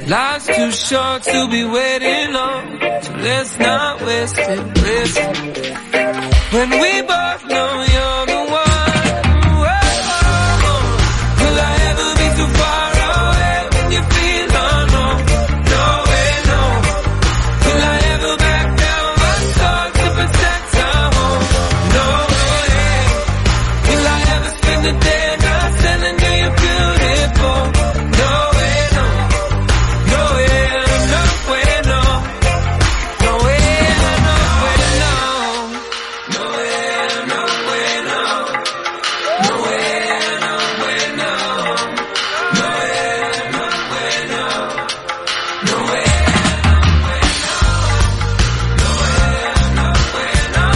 Life's too short to be waiting long, so let's not waste it, waste it. When we both know you're the one. Will I ever be too far away when you feel unknown? No way, no. Will I ever back down my soul to protect our home? No way. Will I ever spend the day not telling you you're beautiful? No way, no. No way, no way, no. No way, no way, no. No way, no way, no. No way, no way, no. No way, no way, no. No way, no way, no.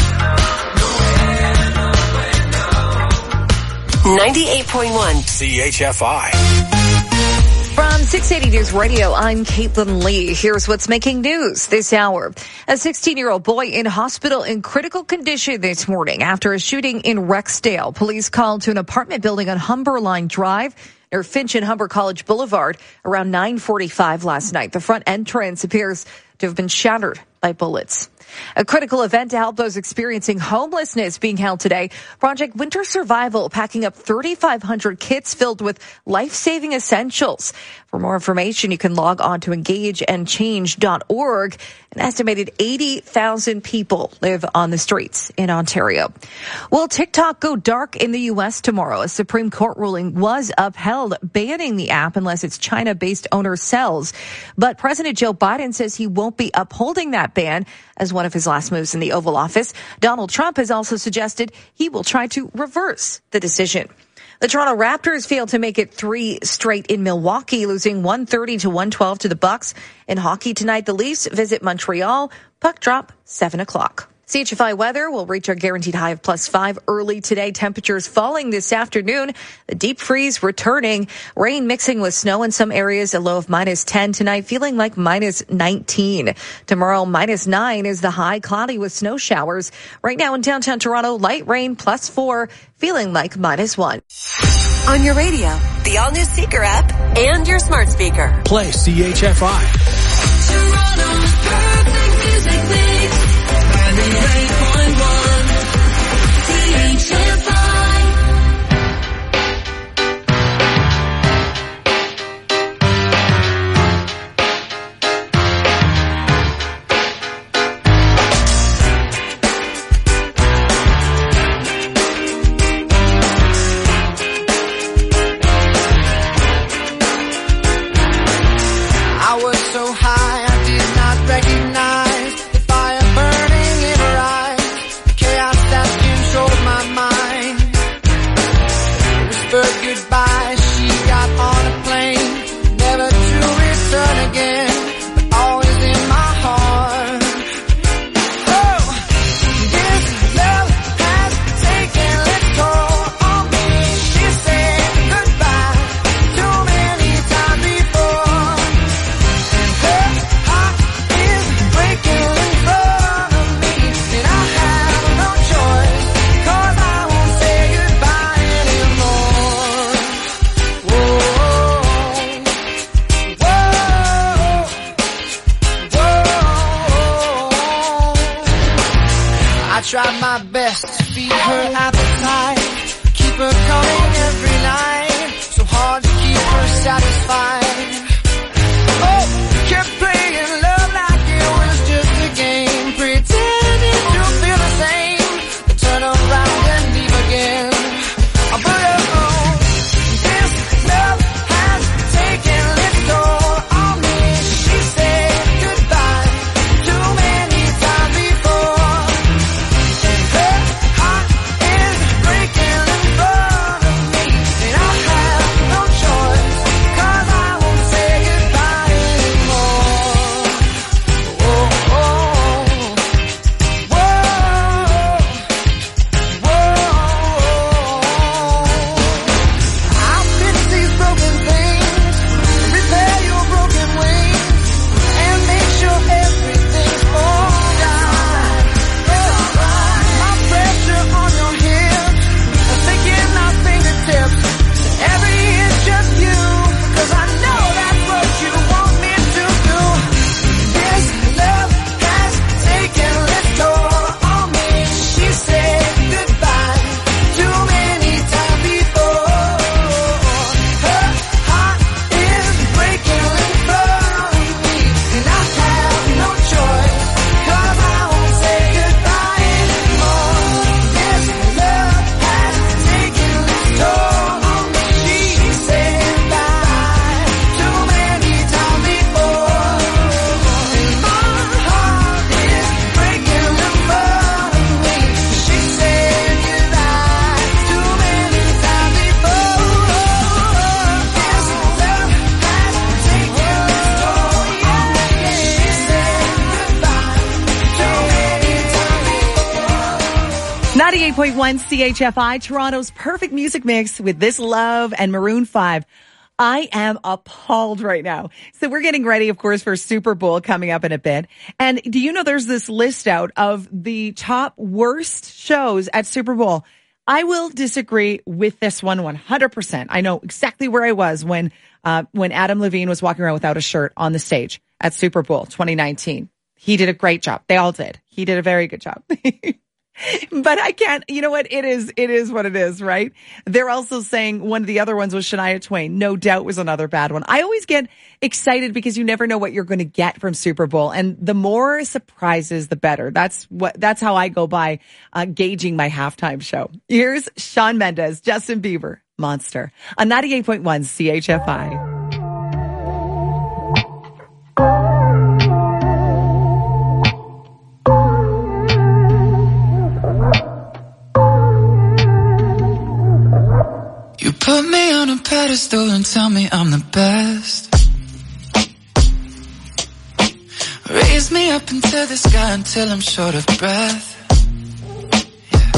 98.1 CHFI. From 680 News Radio, I'm Caitlin Lee. Here's what's making news this hour. A 16-year-old boy in hospital in critical condition this morning after a shooting in Rexdale. Police called to an apartment building on Humberline Drive near Finch and Humber College Boulevard around 9:45 last night. The front entrance appears to have been shattered by bullets. A critical event to help those experiencing homelessness being held today. Project Winter Survival packing up 3,500 kits filled with life-saving essentials. For more information, you can log on to engageandchange.org. An estimated 80,000 people live on the streets in Ontario. Will TikTok go dark in the U.S. tomorrow? A Supreme Court ruling was upheld banning the app unless its China-based owner sells. But President Joe Biden says he won't be upholding that ban as one of his last moves in the Oval Office. Donald Trump has also suggested he will try to reverse the decision. The Toronto Raptors failed to make it 3 straight in Milwaukee, losing 130 to 112 to the Bucks. In hockey tonight, the Leafs visit Montreal. Puck drop 7 o'clock. CHFI weather will reach our guaranteed high of +5 early today. Temperatures falling this afternoon. The deep freeze returning. Rain mixing with snow in some areas. A low of -10 tonight, feeling like -19. Tomorrow, -9 is the high, cloudy with snow showers. Right now in downtown Toronto, light rain +4, feeling like -1. on your radio, the all-new Seeker app, and your smart speaker. Play CHFI. Toronto's perfect music mix. 98.1 CHFI. I was so high I did not recognize the fire burning in her eyes, the chaos that controlled my mind. Whispered goodbye, she got on a plane, never to return again, but always in my heart. Oh, this love has taken its toll on me. She said goodbye too many times before. Her heart is breaking in front of me, and I have no choice, 'cause I won't say goodbye anymore. Whoa, whoa, whoa. I tried my best to feed her appetite, keep her coming every night, so hard to keep her satisfied. Oh, kept playing love like it was just a game, pretending to feel the same, then turn around and leave again. But oh, this love has taken its toll on me. She said goodbye too many times before, and her heart is breaking in front of me, and I have no choice, 'cause I 98.1 CHFI, Toronto's perfect music mix with This Love and Maroon 5. I am appalled right now. So we're getting ready, of course, for Super Bowl coming up in a bit. And do you know there's this list out of the top worst shows at Super Bowl? I will disagree with this one 100%. I know exactly where I was when Adam Levine was walking around without a shirt on the stage at Super Bowl 2019. He did a great job. They all did. He did a very good job. But I can't, you know what? It is what it is, right? They're also saying one of the other ones was Shania Twain. No Doubt was another bad one. I always get excited because you never know what you're going to get from Super Bowl. And the more surprises, the better. That's how I go by, gauging my halftime show. Here's Shawn Mendes, Justin Bieber, Monster on 98.1 CHFI. You put me on a pedestal and tell me I'm the best. Raise me up into the sky until I'm short of breath. Yeah.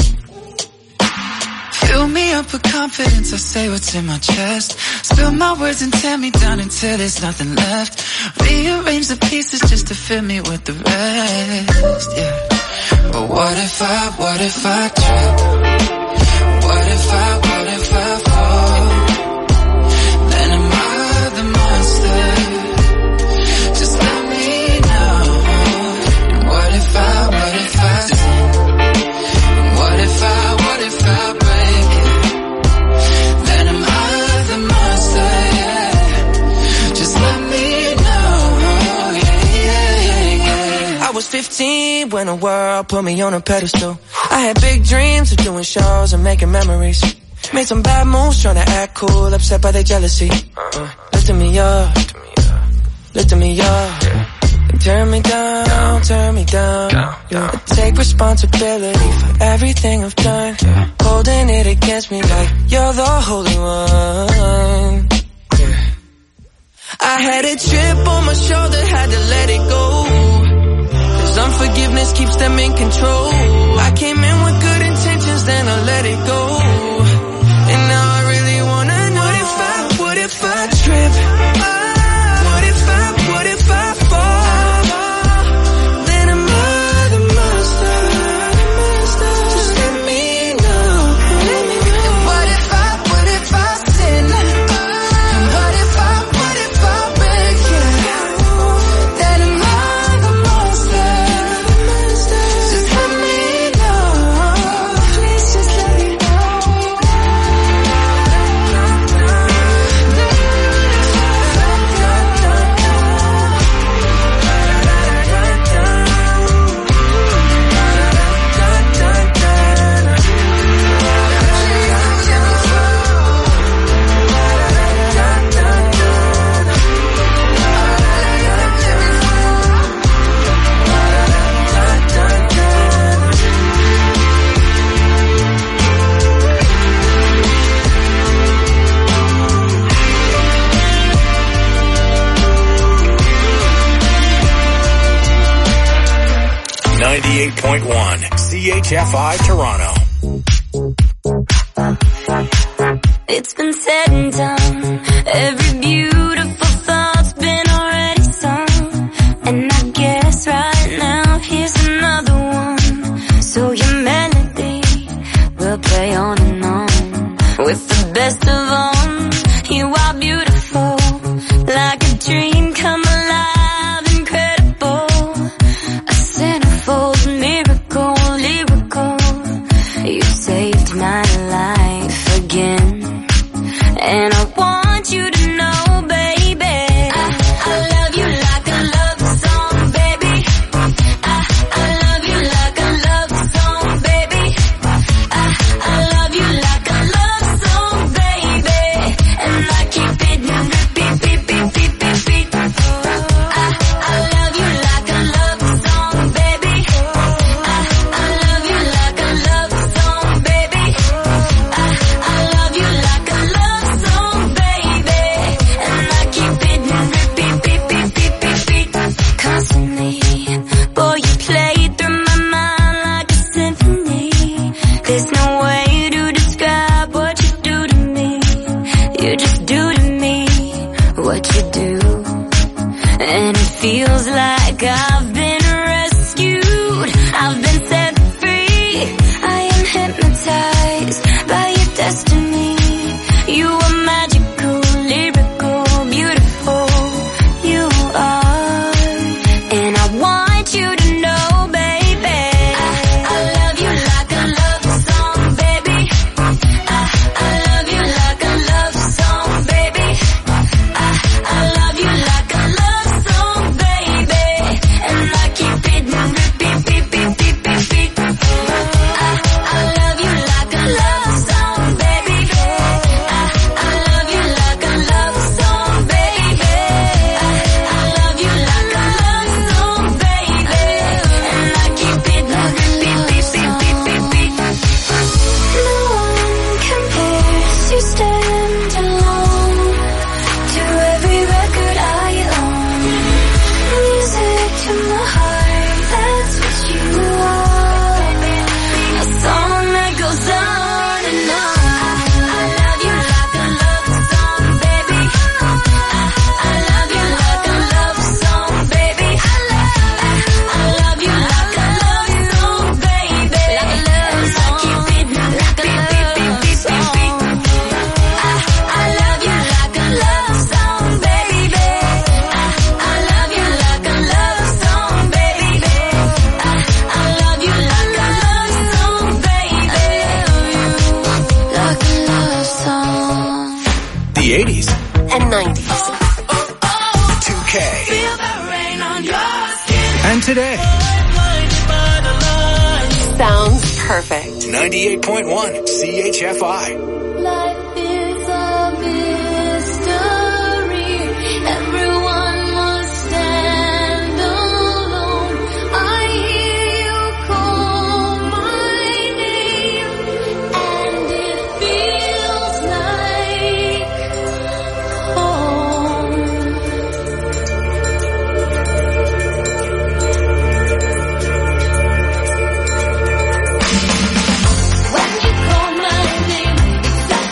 Fill me up with confidence, I say what's in my chest. Spill my words and tear me down until there's nothing left. Rearrange the pieces just to fill me with the rest. Yeah. But what if I trip? What if I fall? Then am I the monster? Just let me know. And what if I sin? And what if I break it? Then am I the monster? Yeah. Just let me know. Yeah. I was 15 when the world put me on a pedestal. I had big dreams of doing shows and making memories. Made some bad moves trying to act cool, upset by their jealousy. Lifting me up, lifting me up. And turn me down, turn me down. Yeah. I take responsibility for everything I've done. Holding it against me like you're the holy one. Yeah. I had a chip on my shoulder, had to let it go. Unforgiveness keeps them in control. I came in with good intentions, then I let it go. And now I really wanna know, what if I trip? What if I fall? Then am I the monster? Just let me know. And what if I sin? And what if I break it? Then am I the monster? Just let me know. Please just let me know. CHFI Toronto. It's been said and done. Every beautiful thought's been already sung. And I guess right now here's another one. So your melody will play on and on. With the best of all, you are beautiful. Like a dream come alive, incredible. A centerfold miracle, lyrical. You saved my life again. And I want you to know, baby, And it feels like I've been rescued. I've been set free. I am hypnotized by your destiny. You are magical, lyrical, beautiful. You are. And I want you to know, baby, I love you like a love song, baby. I love you like a love song, baby. I love you like a love song, baby. And I keep it repeat, beep, beep, beep, beep, beep. I love you like a love song, baby. I love you like a love song, baby. I love you like a love song, baby. And I keep it repeat, beep, beep, beep, beep, beep. No one compares, you stand alone to every record I own. Music to my heart, that's what you are. A song that goes on and on. I love you like a love song, baby. I love you like a love song, baby. I love you like a love song, baby. Like a love song. I keep it like a love song. I love you like a love song, baby. I love you like a love song, baby. I love you like a love song, baby. Like a love song. The 80s, And 90s. 2K, Feel the rain on your skin. and today, Sounds perfect. 98.1 CHFI. Life is a mystery. Everyone must stand alone. I hear you call my name, and it feels like home. When you call my name, it's like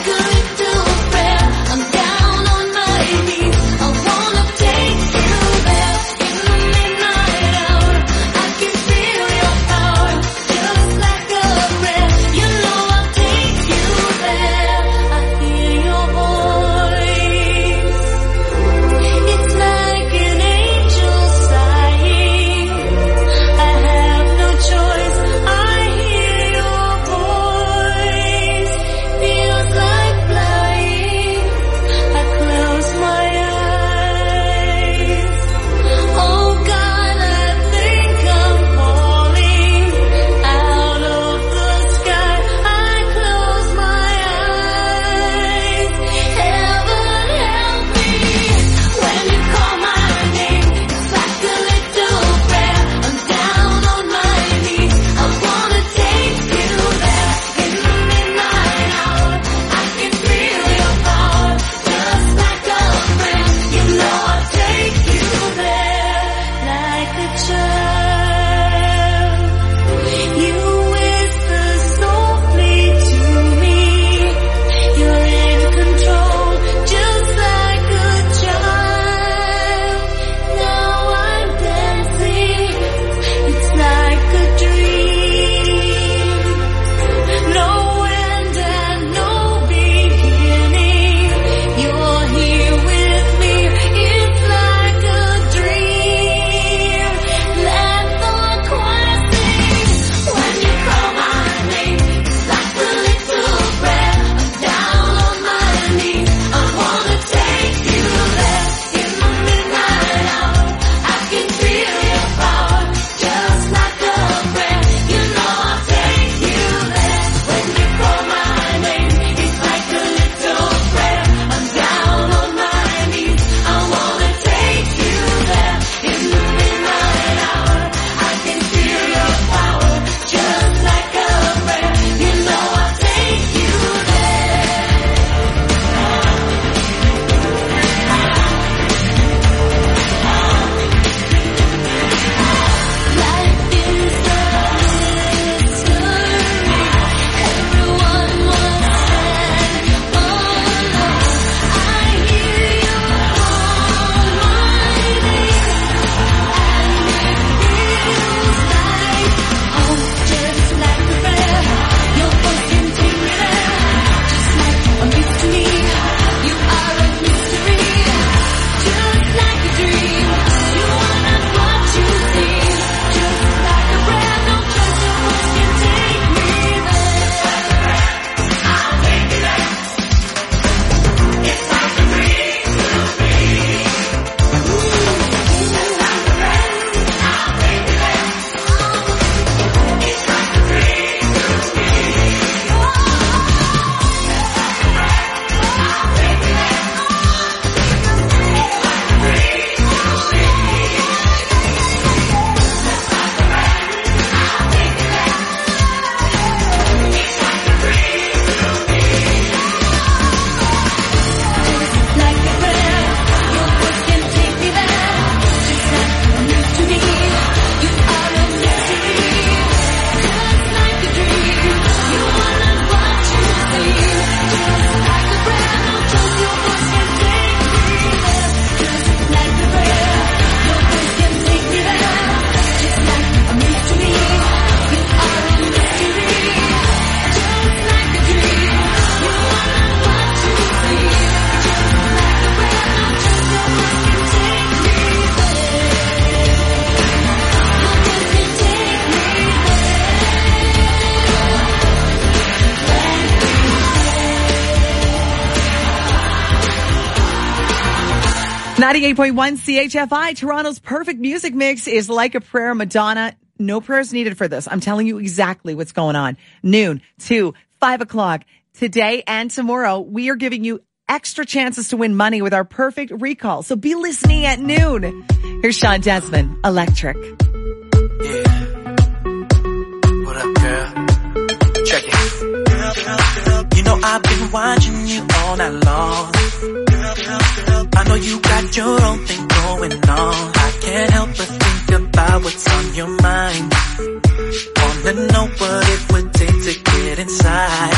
98.1 CHFI, Toronto's perfect music mix is Like a Prayer, Madonna. No prayers needed for this. I'm telling you exactly what's going on. Noon, 2, 5 o'clock. Today and tomorrow, we are giving you extra chances to win money with our perfect recall. So be listening at noon. Here's Sean Desmond, Electric. Yeah. What up, girl? Check it. You know I've been watching you all night long. I know you got your own thing going on. I can't help but think about what's on your mind. Wanna know what it would take to get inside.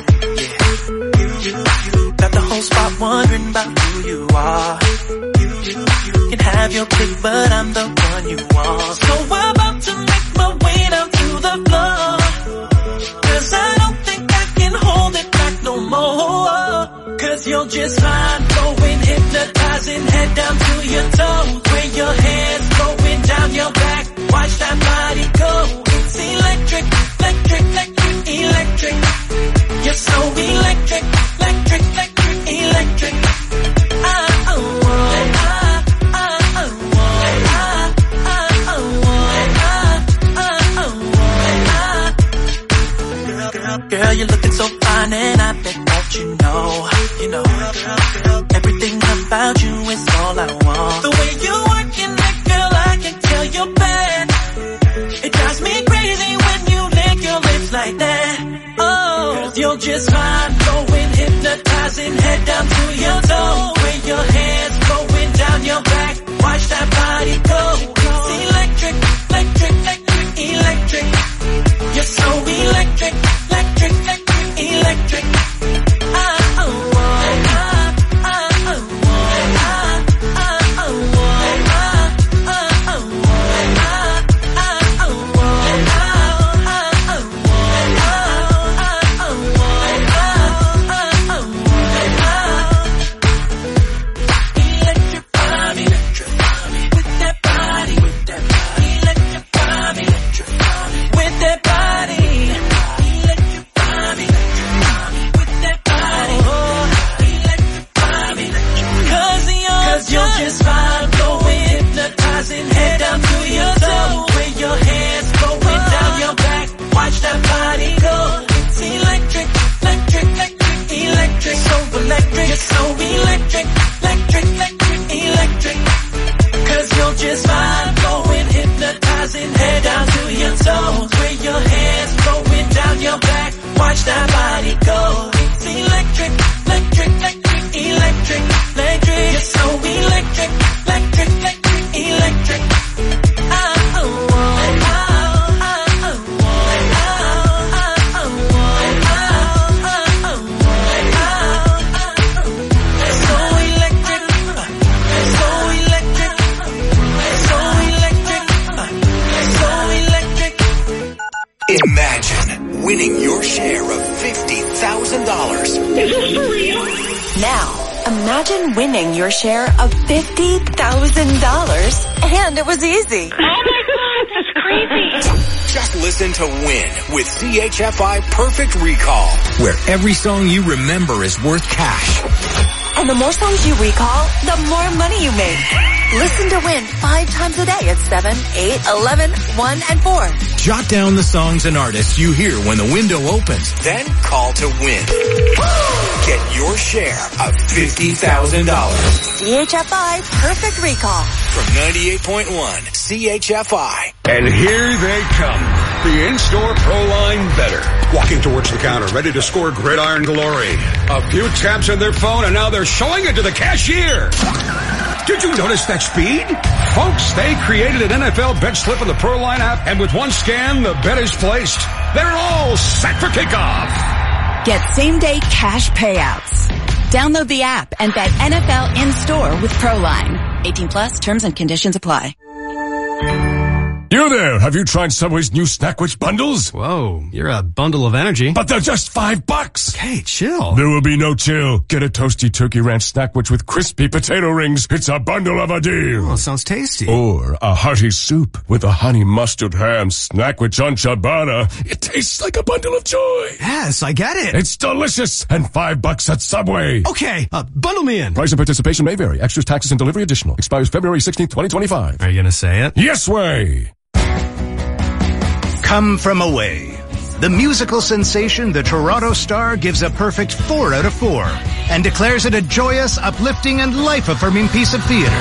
You got the whole spot wondering about who you are. You can have your pick, but I'm the one you want. So I'm about to make my way down to the floor. 'Cause I don't think I can hold it back no more. 'Cause you're just fine, going hypnotizing, head down to your toe. Where your hands going down your back, watch that body go. It's electric, electric, electric, electric. You're so electric, electric, electric, electric. Girl, you're looking so fine and I bet that you know, everything about you is all I want. The way you working it, girl, I can tell you're bad. It drives me crazy when you lick your lips like that. Oh, 'cause you're just fine, going hypnotizing, head down to your toe. Where your hands going down your back, watch that body go. It's electric, electric, electric, electric. You're so electric, electric, electric, electric. Imagine winning your share of $50,000. Now, imagine winning your share of $50,000. And it was easy. Oh my God, that's crazy. Just listen to Win with CHFI Perfect Recall, where every song you remember is worth cash. And the more songs you recall, the more money you make. Listen to Win 5 times a day at 7, 8, 11, 1, and 4. Jot down the songs and artists you hear when the window opens. Then call to win. Get your share of $50,000. CHFI Perfect Recall. From 98.1 CHFI. And here they come. The in-store Proline Better. Walking towards the counter, ready to score gridiron glory. A few taps on their phone and now they're showing it to the cashier. Did you notice that speed? Folks, they created an NFL bet slip in the Proline app, and with one scan, the bet is placed. They're all set for kickoff. Get same-day cash payouts. Download the app and bet NFL in-store with Proline. 18 plus, terms and conditions apply. You there, have you tried Subway's new Snackwich bundles? Whoa, you're a bundle of energy. But they're just $5. Okay, chill. There will be no chill. Get a toasty turkey ranch Snackwich with crispy potato rings. It's a bundle of a deal. Oh, sounds tasty. Or a hearty soup with a honey mustard ham Snackwich on ciabatta. It tastes like a bundle of joy. Yes, I get it. It's delicious and $5 at Subway. Okay, bundle me in. Price and participation may vary. Extras, taxes, and delivery additional. Expires February 16th, 2025. Are you gonna say it? Yes way. Come From Away. The musical sensation The Toronto Star gives a perfect 4 out of 4 and declares it a joyous, uplifting, and life-affirming piece of theater.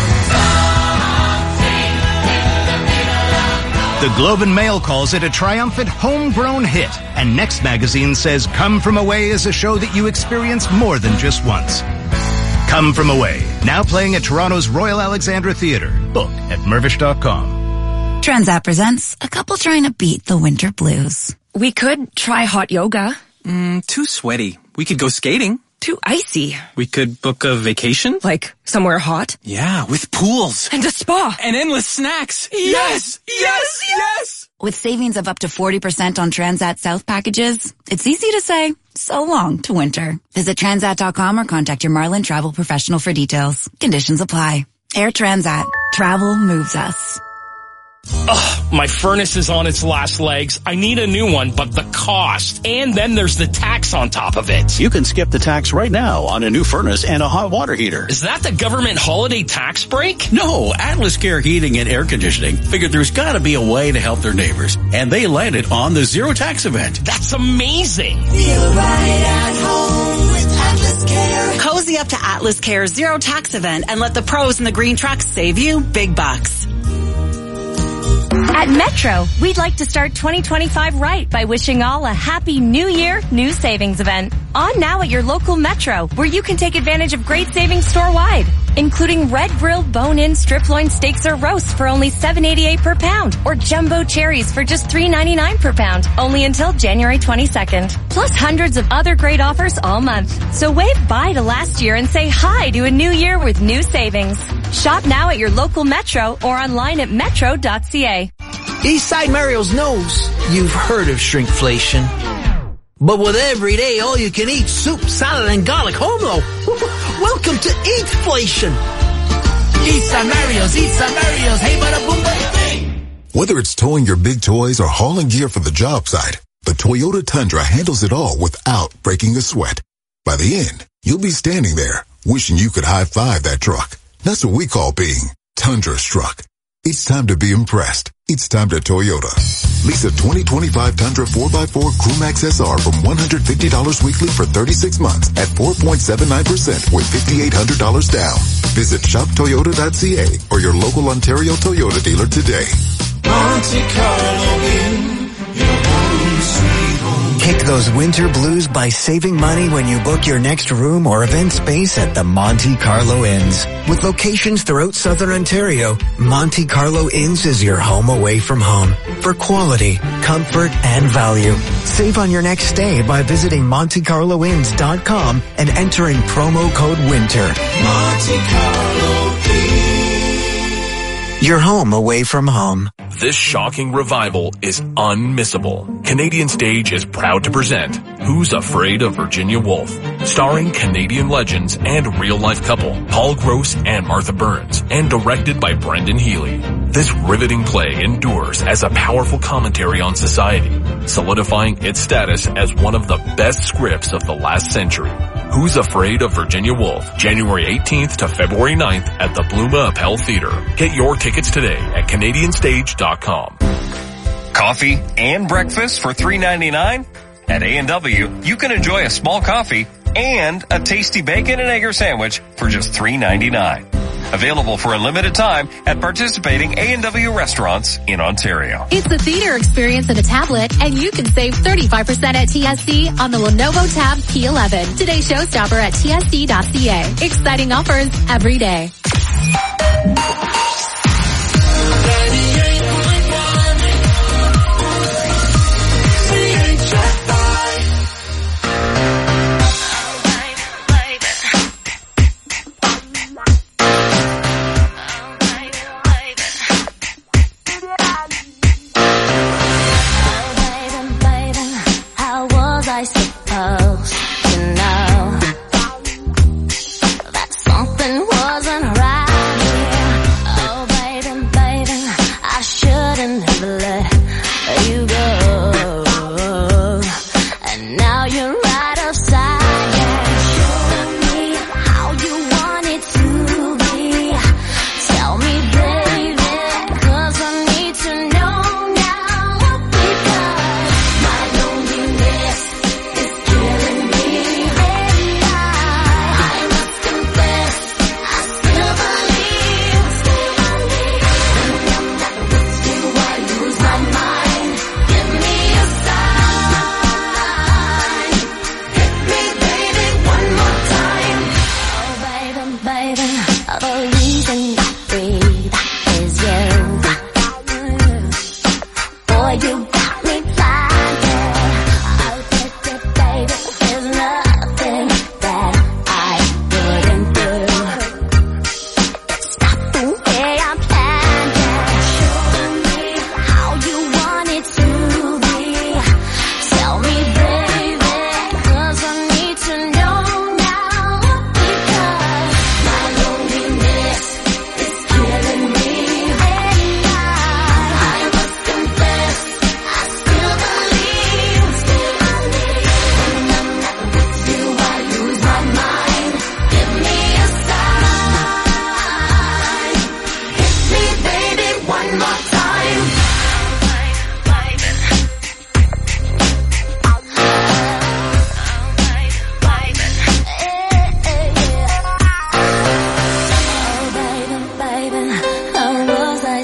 The Globe and Mail calls it a triumphant homegrown hit, and Next Magazine says Come From Away is a show that you experience more than just once. Come From Away, now playing at Toronto's Royal Alexandra Theatre. Book at Mirvish.com. Transat presents a couple trying to beat the winter blues. We could try hot yoga. Too sweaty. We could go skating. Too icy. We could book a vacation. Like somewhere hot. Yeah, with pools. And a spa. And endless snacks. Yes! Yes! Yes! With savings of up to 40% on Transat South packages, it's easy to say, so long to winter. Visit Transat.com or contact your Marlin travel professional for details. Conditions apply. Air Transat. Travel moves us. Ugh, my furnace is on its last legs. I need a new one, but the cost. And then there's the tax on top of it. You can skip the tax right now on a new furnace and a hot water heater. Is that the government holiday tax break? No, Atlas Care Heating and Air Conditioning figured there's gotta be a way to help their neighbors. And they landed on the zero tax event. That's amazing. Feel right at home with Atlas Care. Cozy up to Atlas Care's zero tax event and let the pros in the green trucks save you big bucks. At Metro, we'd like to start 2025 right by wishing all a happy New Year, new savings event. On now at your local Metro, where you can take advantage of great savings store-wide, including red grilled bone-in strip loin steaks or roasts for only $7.88 per pound, or jumbo cherries for just $3.99 per pound, only until January 22nd. Plus hundreds of other great offers all month. So wave bye to last year and say hi to a new year with new savings. Shop now at your local Metro or online at metro.ca. Eastside Mario's knows you've heard of shrinkflation. But with everyday all-you-can-eat soup, salad, and garlic home though, welcome to Eatflation. Eastside Mario's, hey bada boom bada bing. Whether it's towing your big toys or hauling gear for the job site, the Toyota Tundra handles it all without breaking a sweat. By the end, you'll be standing there wishing you could high-five that truck. That's what we call being Tundra-struck. It's time to be impressed. It's time to Toyota. Lease a 2025 Tundra 4x4 Crewmax SR from $150 weekly for 36 months at 4.79% with $5,800 down. Visit shoptoyota.ca or your local Ontario Toyota dealer today. Monte Carlo Inn, your home sweet home. Kick those winter blues by saving money when you book your next room or event space at the Monte Carlo Inns. With locations throughout Southern Ontario, Monte Carlo Inns is your home away from home for quality, comfort, and value. Save on your next stay by visiting MonteCarloInns.com and entering promo code WINTER. Monte Carlo Inn. Your home away from home. This shocking revival is unmissable. Canadian Stage is proud to present Who's Afraid of Virginia Woolf? Starring Canadian legends and real-life couple Paul Gross and Martha Burns, and directed by Brendan Healy. This riveting play endures as a powerful commentary on society, solidifying its status as one of the best scripts of the last century. Who's Afraid of Virginia Woolf? January 18th to February 9th at the Bluma Appel Theatre. Get your tickets today at CanadianStage.com. Coffee and breakfast for $3.99? At A&W, you can enjoy a small coffee and a tasty bacon and egg sandwich for just $3.99. Available for a limited time at participating A&W restaurants in Ontario. It's the theater experience in a tablet, and you can save 35% at TSC on the Lenovo Tab P11. Today's showstopper at TSC.ca. Exciting offers every day.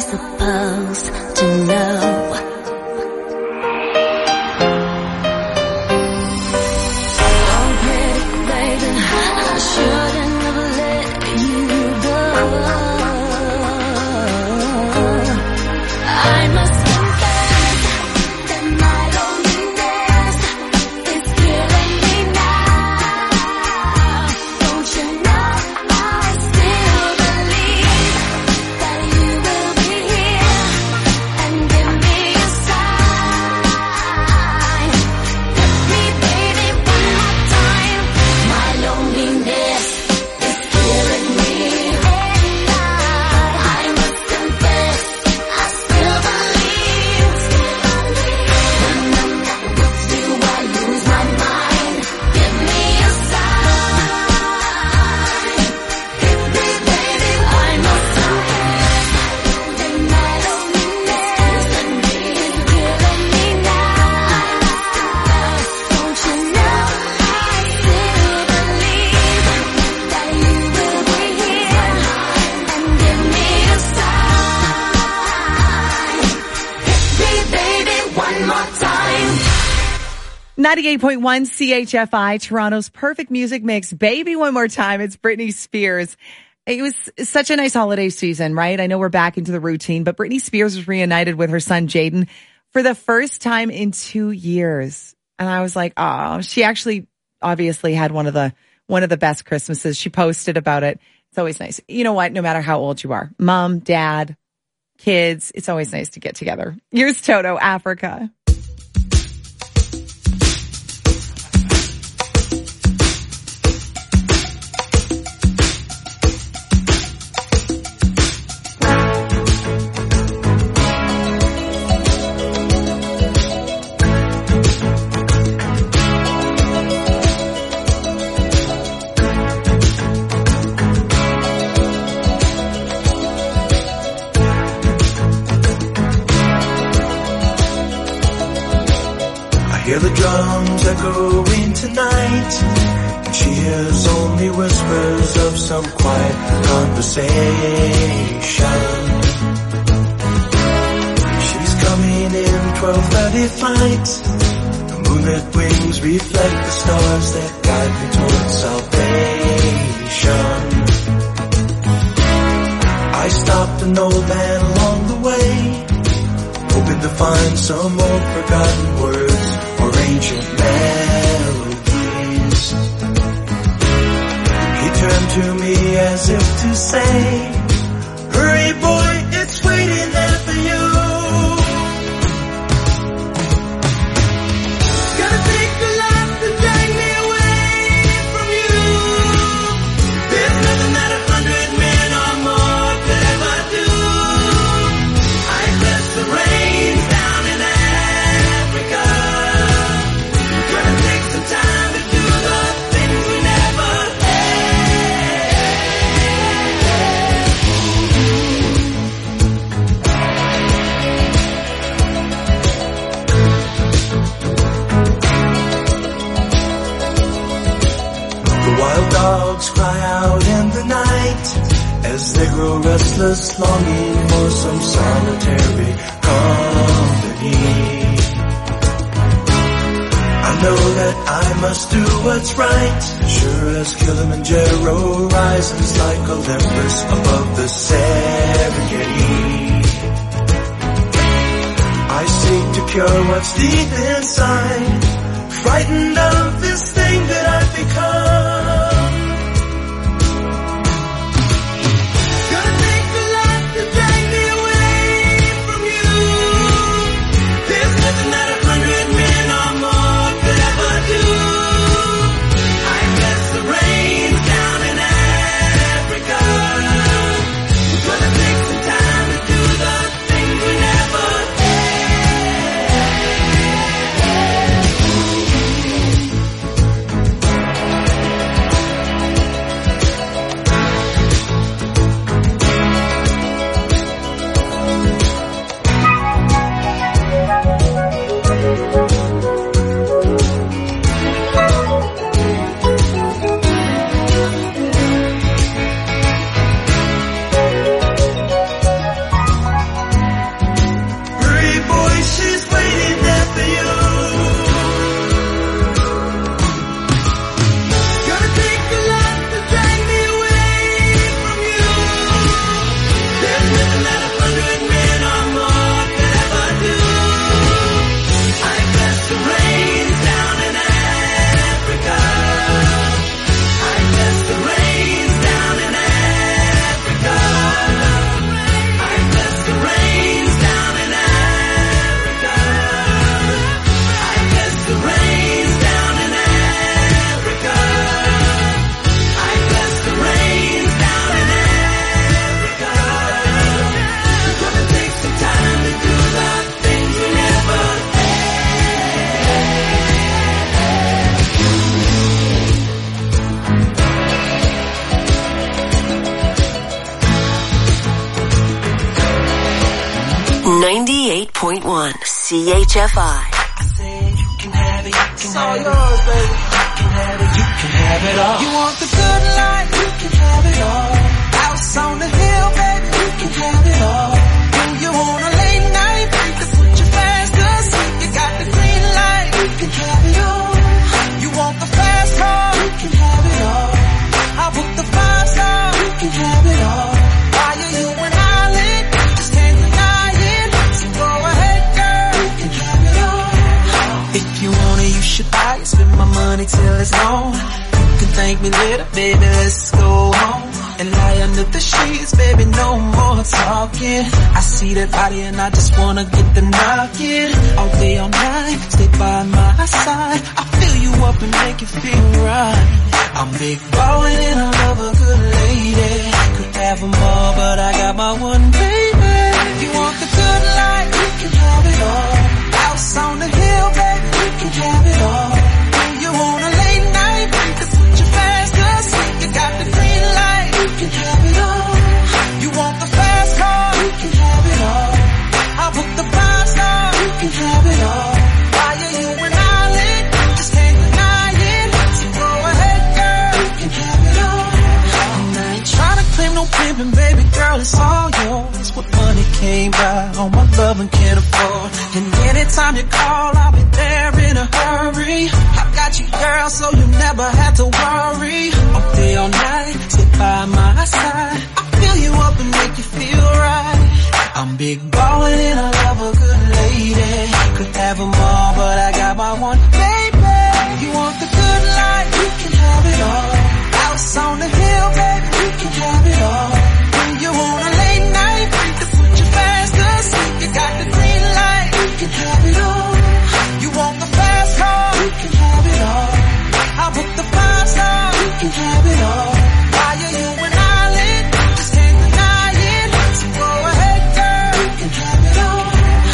supposed to know? Oh, pretty baby, I shouldn't have let you go. I must confess that my loneliness is killing me now. Don't you know I still believe that you will be here and give me a sign. Hit me, baby, one more time. My loneliness is killing me, and I must confess I still believe. When I'm not with you, I lose my mind. Give me a sign. Hit me, baby, I must confess that my loneliness is killing me now. Don't you know I still believe that you will be here and give me a sign. Hit me, baby, one more time. 98.1 CHFI, Toronto's perfect music mix. Baby, one more time. It's Britney Spears. It was such a nice holiday season, right? I know we're back into the routine, but Britney Spears was reunited with her son, Jaden, for the first time in 2 years. And I was like, oh, she actually obviously had one of the best Christmases. She posted about it. It's always nice. You know what? No matter how old you are, mom, dad, kids, it's always nice to get together. Here's Toto, Africa. Hear the drums echoing tonight, and she hears only whispers of some quiet conversation. She's coming in 12:30 flight. The moonlit wings reflect the stars that guide me towards salvation. I stopped an old man along the way, hoping to find some old forgotten words or ancient melodies. He turned to me as if to say, hurry boy, it's waiting there for you. Gotta take the life to drag me away from you. There's nothing that 100 men or more could ever do. I bless the rain down in Africa. Gonna take some time to do the things we never The wild dogs cry out in the night as they grow restless, longing for some solitary company. I know that I must do what's right, sure as Kilimanjaro rises like Olympus above the Serengeti. I seek to cure what's deep inside, frightened of this thing that I've become. Gonna take the life to drag me away from you. There's nothing that 100 men or more could ever do. I bless the rains down in Africa. Gonna take some time to do the things we never did. 98.1 CHFI. It's all yours, baby. You can have it all. You want the good life? You can have it all. House on the hill, baby. You can have it all. When you want a late night, you can put your fast asleep. You got the green light. You can have it all. You want the fast car? You can have it all. I'll book the 5-star. You can have it all. Why are you an island? Just can't deny it. So go ahead, girl. You can have it all. If you want it, you should buy it. Spend my money till it's gone. You can thank me later, baby. Let's go home and lie under the sheets, baby. No more talking. I see that body and I just wanna get the knocking. All day, all night, stay by my side. I fill you up and make you feel right. I'm big ballin' and I love a good lady. Could have them all, but I got my one baby. If you want the good life, you can have it all. House on the hill, baby, you can have it all. When you want a late night, you can put your fast asleep. You got the green light, you can have it all. You want the fast car, you can have it all. I'll book the 5-star, you can have it all. Why are you an island? Just can't deny it. So go ahead, girl, you can have it all. And I ain't trying to claim no pimpin', baby girl, it's all yours. What money can't buy, all my love and can't afford. And anytime you call, I'll be there in a hurry. I got you, girl, so you never have to worry. All day, all night, sit by my side. I fill you up and make you feel right. I'm big ballin' and I love a good lady. Could have them all, but I got my one baby. You want the good life, you can have it all. House on the hill, baby, you can have it all. When you want a late night, you can put your fast asleep. You got the green light, you can have it all. You want the fast car, you can have it all. I'll book the 5-star, you can have it all. Why are you an island? Just can't deny it. So go ahead, girl, you can have it all.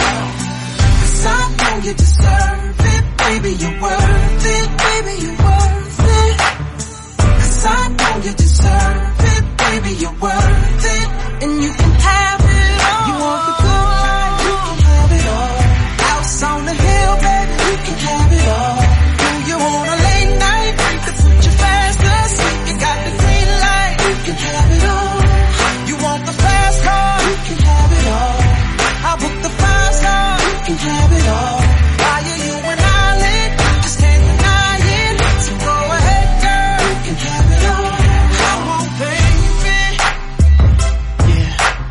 'Cause I know you deserve it, baby, you're worth it, baby, you're worth it. 'Cause I know you deserve it, baby, you're worth it. And you can have it all. You want the good life, you can have it all. House on the hill, baby, you can have it all. When you want a late night, you can put your fast asleep. You got the green light, you can have it all. You want the fast car, you can have it all. I'll book the 5-star, you can have it all. Why are you an island? Just can't deny it. So go ahead, girl, you can have it all. Come on, baby. Yeah.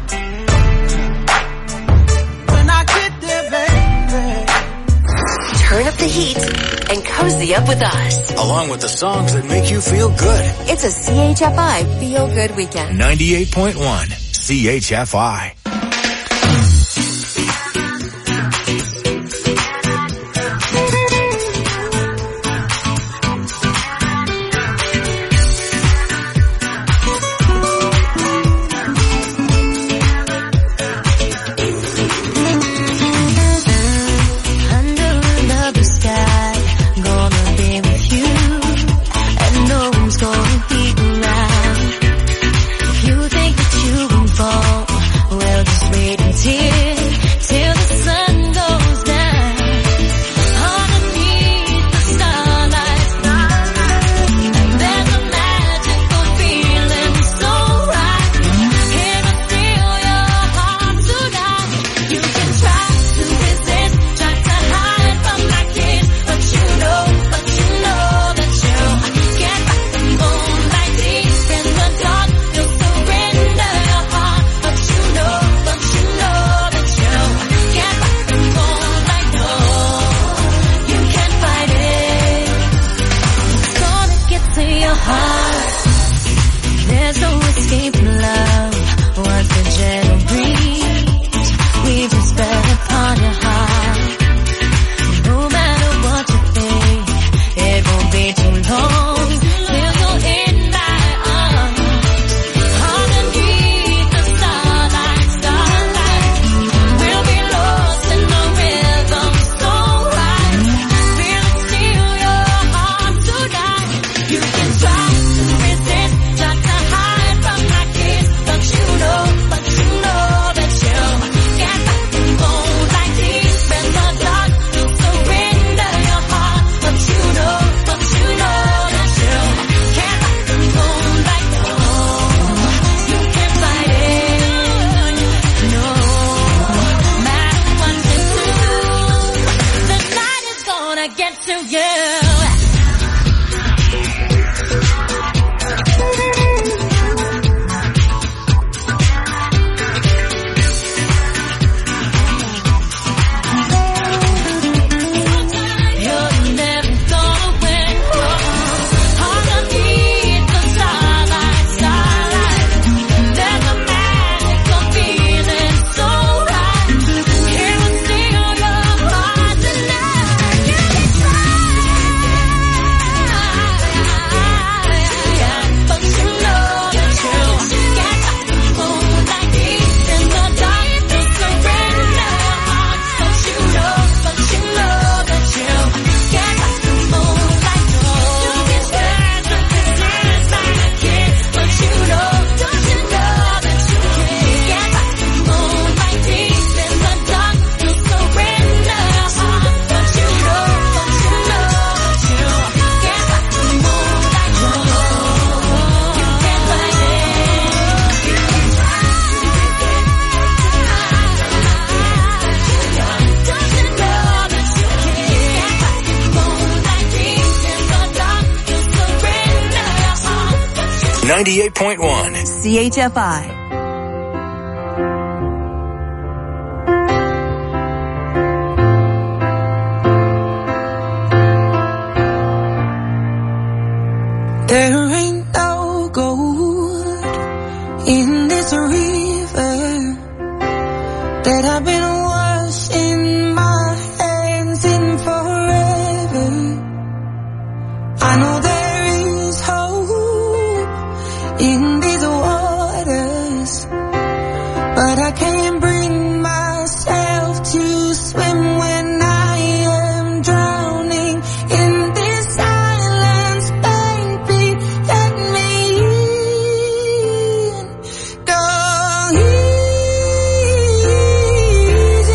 When I get there, baby. Turn up the heat and cozy up with us. Along with the songs that make you feel good. It's a CHFI Feel Good Weekend. 98.1 CHFI. Under another sky, gonna be with you, and no one's gonna be around. If you think that you can fall, well CHFI. There ain't no gold in this river that I've been washing my hands in forever. I know there is hope in these waters, but I can't bring myself to swim when I am drowning in this silence. Baby, let me in. Go easy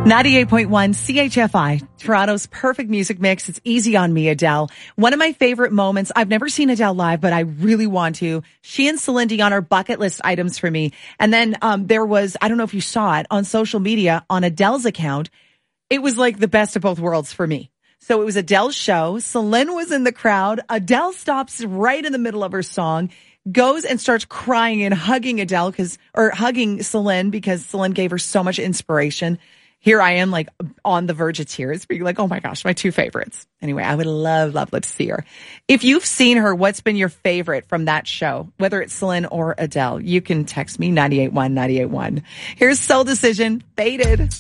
98.1 CHFI, Toronto's perfect music mix. It's Easy on Me, Adele. One of my favorite moments. I've never seen Adele live, but I really want to. She and Celine Dion are bucket list items for me. And then there was, I don't know if you saw it on social media on Adele's account. It was like the best of both worlds for me. So it was Adele's show. Celine was in the crowd. Adele stops right in the middle of her song, goes and starts crying and hugging Adele hugging Celine because Celine gave her so much inspiration. Here I am, like, on the verge of tears, being like, oh my gosh, my two favorites. Anyway, I would love to see her. If you've seen her, what's been your favorite from that show? Whether it's Celine or Adele, you can text me 981-981. Here's Soul Decision, Faded.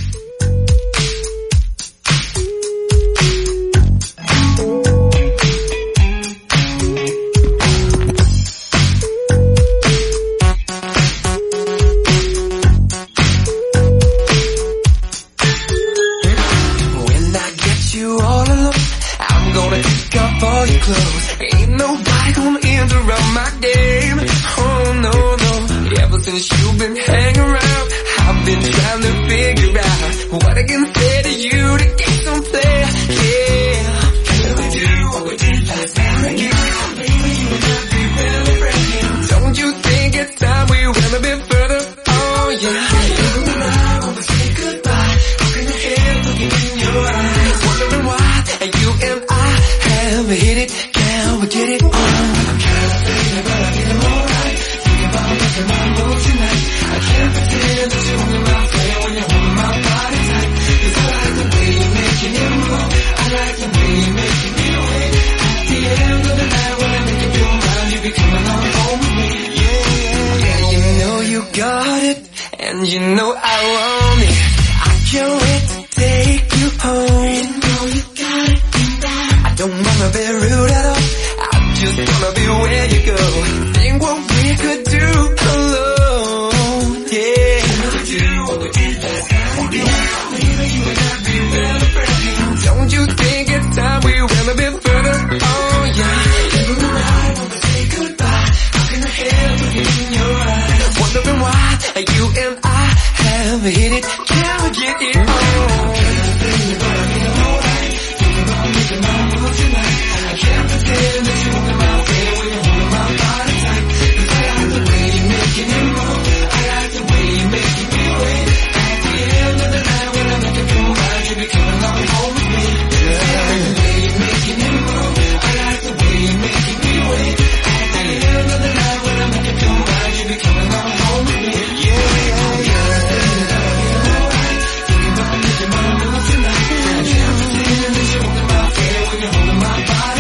All your clothes, ain't nobody gonna interrupt my game. Oh no, ever since you've been hanging around, I've been trying to figure out what I can say to you to get some play. Yeah, can we do what we did last time again? Baby, you and I be really friends. Don't you think it's time we went a bit further? Oh yeah, you and I wanna say goodbye. How can I help looking in your eyes, wondering why you and I hit it, can we get it on? I'm kinda faded, but I think I'm alright. Thinking about making my move tonight. I can't pretend that you're holding my flame when you're holding my body tight. 'Cause I like the way you're making it move. I like the way you're making me wait. At the end of the night when I make up your mind, you be coming on home with me. Yeah, you know you got it, and you know I want it. I can't wait to take you home. You know you got it. Don't wanna be rude at all, I just wanna be where you go. Think what we could do alone, yeah. Can we do what we did last time? Maybe you and I be really friends. Don't you think it's time we went a bit further? Oh yeah. You and I wanna say goodbye. How can I help looking in your eyes, wondering why you and I have hit it? Can we get it on? I can't pretend that you're holding my way when you're holding my body tight. 'Cause I like the way you're making it move. I like the way you're making me wait. At the end of the night when I make up your mind, you be coming on home with me. I like the way you're making it move. I like the way you're making me wait. At the end of the night when I make up your mind, you be coming on home with me. Yeah. Thinking about making my move tonight. I can't pretend that you're holding my way when you're holding my body.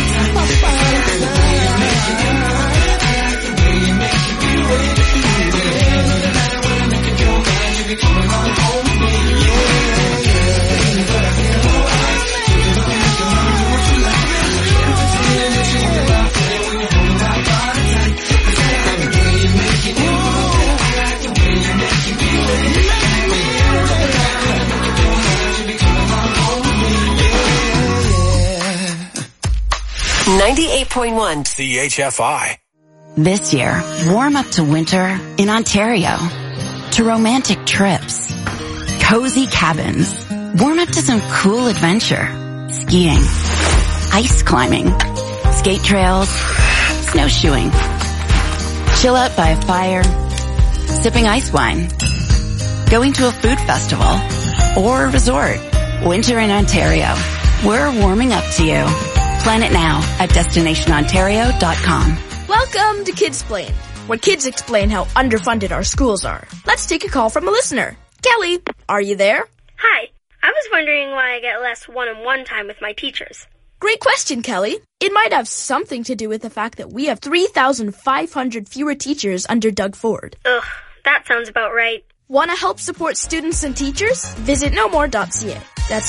CHFI. This year, warm up to winter in Ontario. To romantic trips, cozy cabins, warm up to some cool adventure, skiing, ice climbing, skate trails, snowshoeing. Chill out by a fire, sipping ice wine, going to a food festival, or a resort. Winter in Ontario. We're warming up to you. Plan it now at destinationontario.com. Welcome to Kidsplain, where kids explain how underfunded our schools are. Let's take a call from a listener. Kelly, are you there? Hi. I was wondering why I get less one-on-one time with my teachers. Great question, Kelly. It might have something to do with the fact that we have 3,500 fewer teachers under Doug Ford. Ugh, that sounds about right. Want to help support students and teachers? Visit knowmore.ca. That's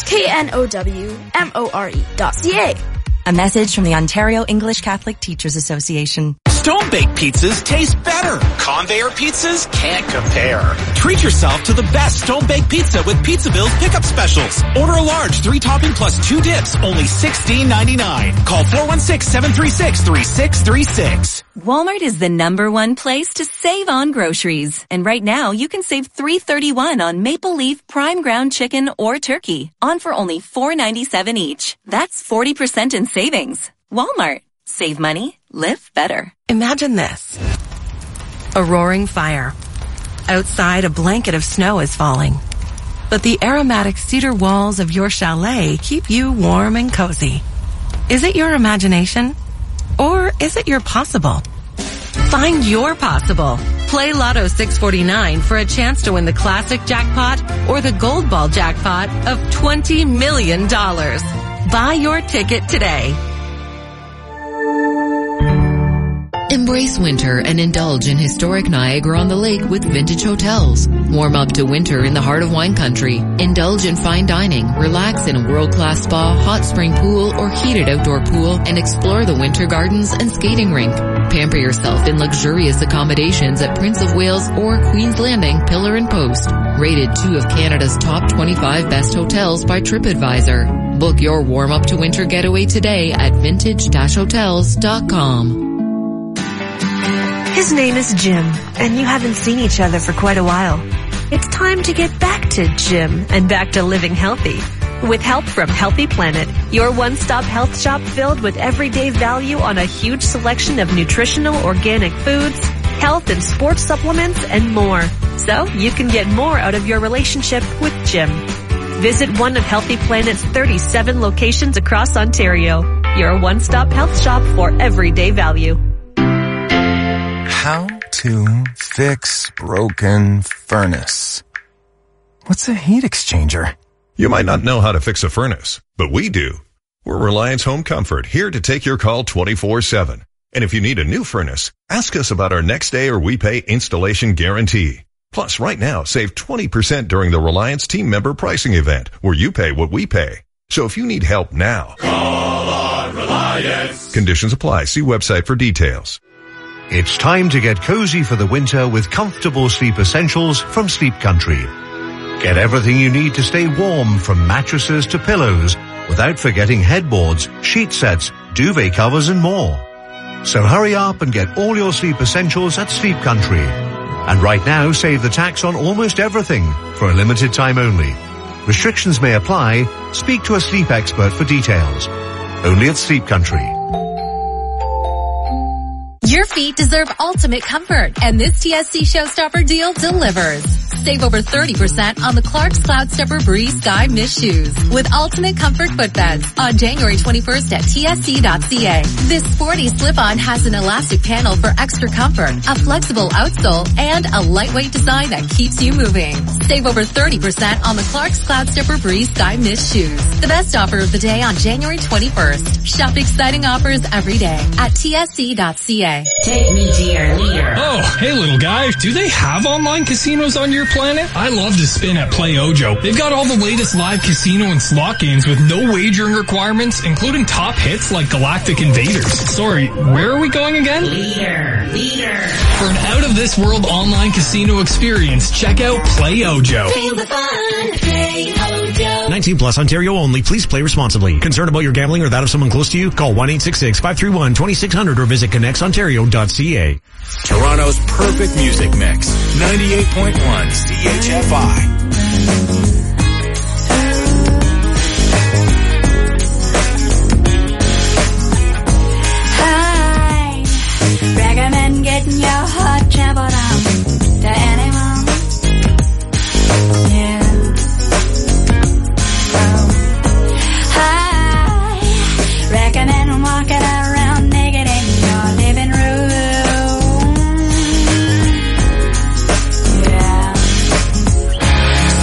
KNOWMORE.ca. A message from the Ontario English Catholic Teachers Association. Stone-baked pizzas taste better. Conveyor pizzas can't compare. Treat yourself to the best Stone-baked pizza with Pizza Bill's pickup specials. Order a large 3-topping plus 2 dips, only $16.99. Call 416-736-3636. Walmart is the #1 place to save on groceries. And right now, you can save $3.31 on Maple Leaf Prime Ground Chicken or Turkey. On for only $4.97 each. That's 40% in savings. Walmart. Save money. Live better. Imagine this. A roaring fire. Outside, a blanket of snow is falling. But the aromatic cedar walls of your chalet keep you warm and cozy. Is it your imagination? Or is it your possible? Find your possible. Play Lotto 649 for a chance to win the classic jackpot or the gold ball jackpot of $20 million. Buy your ticket today. Embrace winter and indulge in historic Niagara-on-the-Lake with Vintage Hotels. Warm up to winter in the heart of wine country. Indulge in fine dining, relax in a world-class spa, hot spring pool, or heated outdoor pool, and explore the winter gardens and skating rink. Pamper yourself in luxurious accommodations at Prince of Wales or Queen's Landing Pillar and Post. Rated 2 of Canada's top 25 best hotels by TripAdvisor. Book your warm-up to winter getaway today at vintage-hotels.com. His name is Jim, and you haven't seen each other for quite a while. It's time to get back to Jim and back to living healthy. With help from Healthy Planet, your one-stop health shop filled with everyday value on a huge selection of nutritional organic foods, health and sports supplements, and more. So you can get more out of your relationship with Jim. Visit one of Healthy Planet's 37 locations across Ontario. Your one-stop health shop for everyday value. How to fix broken furnace. What's a heat exchanger? You might not know how to fix a furnace, but we do. We're Reliance Home Comfort, here to take your call 24/7. And if you need a new furnace, ask us about our next day or we pay installation guarantee. Plus, right now, save 20% during the Reliance team member pricing event, where you pay what we pay. So if you need help now, call on Reliance. Conditions apply. See website for details. It's time to get cozy for the winter with comfortable sleep essentials from Sleep Country. Get everything you need to stay warm, from mattresses to pillows, without forgetting headboards, sheet sets, duvet covers, and more. So hurry up and get all your sleep essentials at Sleep Country. And right now, save the tax on almost everything for a limited time only. Restrictions may apply. Speak to a sleep expert for details. Only at Sleep Country. Your feet deserve ultimate comfort, and this TSC Showstopper deal delivers. Save over 30% on the Clarks Cloudstepper Breeze Sky Mist shoes with ultimate comfort footbeds on January 21st at tsc.ca. This sporty slip-on has an elastic panel for extra comfort, a flexible outsole, and a lightweight design that keeps you moving. Save over 30% on the Clarks Cloudstepper Breeze Sky Mist shoes. The best offer of the day on January 21st. Shop exciting offers every day at tsc.ca. Take me to your leader. Oh, hey little guy, do they have online casinos on your planet? I love to spin at Play Ojo. They've got all the latest live casino and slot games with no wagering requirements, including top hits like Galactic Invaders. Sorry, where are we going again? Leader. For an out-of-this-world online casino experience, check out Play Ojo. Feel the fun, Play Ojo. 19 plus Ontario only. Please play responsibly. Concerned about your gambling or that of someone close to you? Call 1-866-531-2600 or visit connectsontario.ca. Toronto's perfect music mix. 98.1 CHFI. Hi, recommend getting your heart traveled on to anyone. Yeah. Oh. Hi, recommend walking around naked in your living room. Yeah.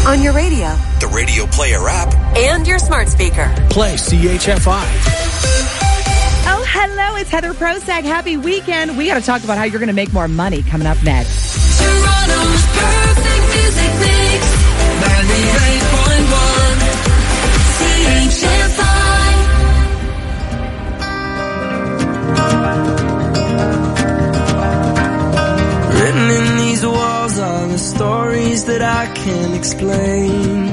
On your radio. The Radio Player app. And your smart speaker. Play CHFI. Oh, hello. It's Heather Prosack. Happy weekend. We got to talk about how you're going to make more money coming up next. Toronto's perfect music mix. 98.1 CHFI. Written in these walls are the stories that I can't explain.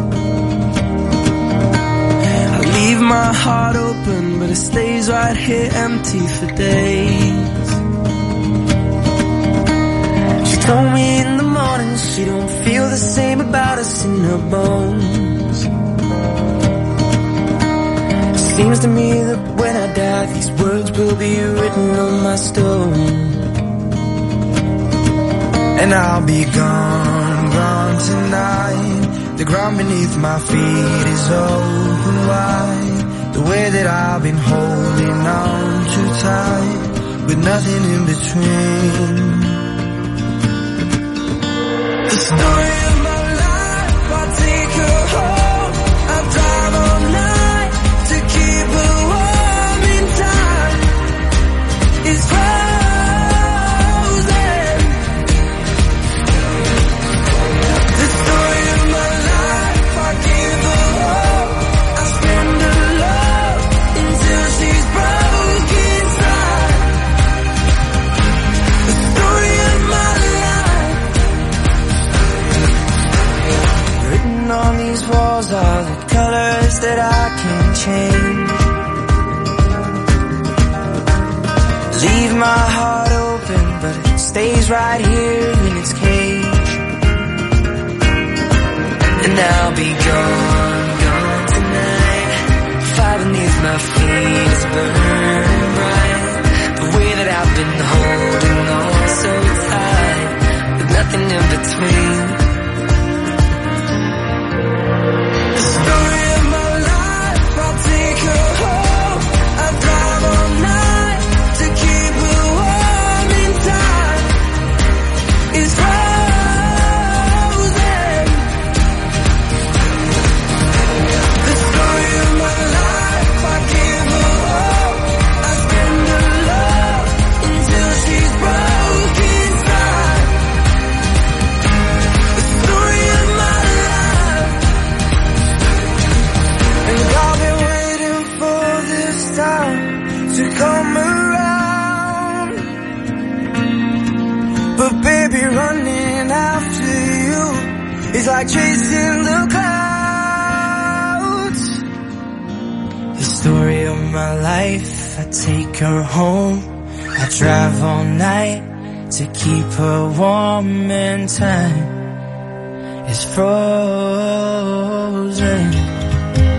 I leave my heart open, but it stays right here empty for days. She told me in the morning she don't feel the same about us in her bones. Seems to me that when I die, these words will be written on my stone. And I'll be gone, gone tonight. The ground beneath my feet is open wide. The way that I've been holding on too tight, with nothing in between. The story of my life, I'll take her home. I'll drive all night to keep her warm in time. It's frozen. The story of my life, I give her hope. I spend her love until she's broke inside. The story of my life. Written on these walls are the colors that I can't change. Leave my heart open, but it stays right here in its cage. And I'll be gone, gone tonight. Fire beneath my feet is burning bright. The way that I've been holding on so tight, with nothing in between. The story of my life, I'll take her home. I'll drive all night to keep her warm in time. It's frozen. The story of my life, I give her hope. I spend her love until she's broke inside. The story of my life. And I've been waiting for this time to come around. But baby, running after you is like chasing the clouds. The story of my life, I take her home. I drive all night to keep her warm in time. It's frozen.